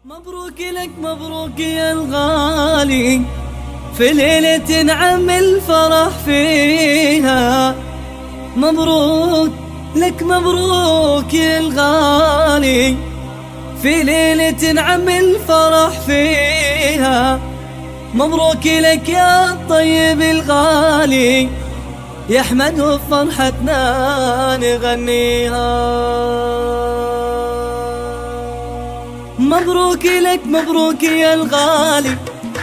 مبروك لك مبروك يا الغالي، في ليلة نعم الفرح فيها. مبروك لك مبروك يا الغالي، في ليلة نعم الفرح فيها. مبروك لك يا الطيب الغالي، يا أحمد وفرحتنا نغنيها. مبروك لك مبروك يا الغالي،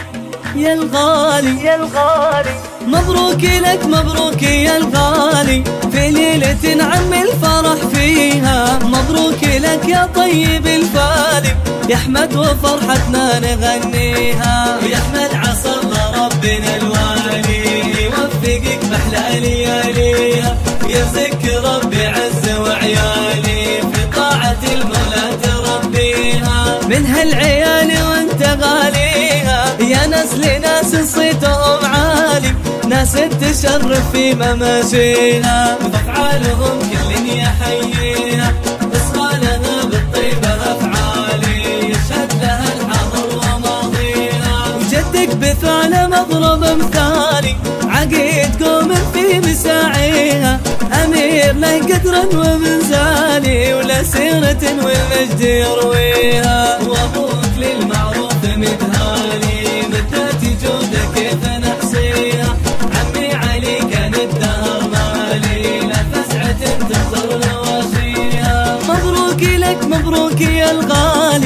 يا الغالي يا الغالي. مبروك لك مبروك يا الغالي، في ليلة نعم الفرح فيها. مبروك لك يا طيب الفالي، يا أحمد وفرحتنا نغنيها. يا أحمد عسى الله ربنا الوالي يوفقك بأحلى لياليها، يرزقك ربي عز وعيالي في طاعة المولى تربيها. من هالعيال وانت غاليها، يا ناس لناس صيتهم عالي، ناس تشرف في مماشيها، وافعالهم كل يحييها. اصغى لها بالطيبة افعالي، يشهد لها الحاضر وماضيها. وجدك بفعل مضرب مثالي، عقيد قوم في مساعيها. امير له قدرا ومنزالي، ولا سيرة والمجد يرويها. وابوك للمعروف مدهالي، مدات جودك كيف نحصيها. عمي علي كان الدهر مالي، لا فزعة تخطر نواشيها. مبروك لك مبروك يا الغالي،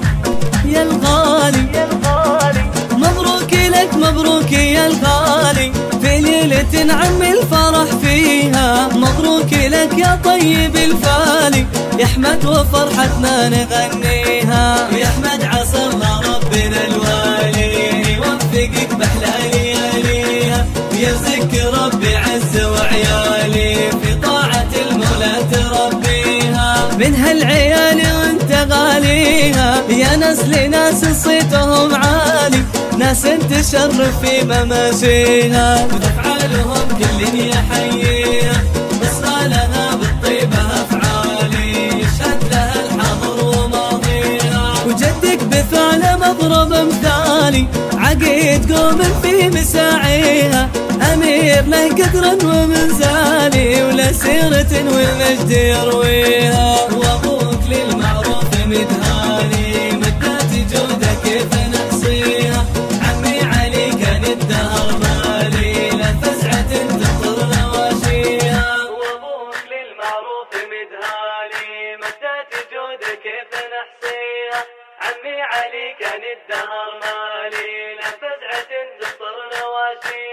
يا الغالي يا الغالي. مبروك لك مبروك يا الغالي، في ليلة نعم الفرح فيها. مبروك لك يا طيب الفالي، يا أحمد وفرحتنا نغنيها. يا أحمد عسى الله ربنا الوالي يوفقك بأحلى لياليها، ويرزقك ربي عز وعيالي في طاعة المولى تربيها. من هالعيال وانت غاليها، يا ناس لناس صيتهم عالي، ناس تشرف في مماشيها، وافعالهم كل يحييها. اصغى لها بالطيبة افعالي، يشهد لها الحاضر وماضيها. وجدك بفعل مضرب مثالي، عقيد قوم في مساعيها. امير له قدرا ومنزالي، ولا سيرة والمجد يرويها. وابوك للمعروف مدهالي، مدات جودك كيف نحصيها. عمي علي كان الدهر مالي، لا فزعة تخطر نواشيها. وابوك للمعروف مدهالي، مدات جودك كيف نحصيها. عمي علي كان الدهر مالي، لا فزعة تخطر نواشيها.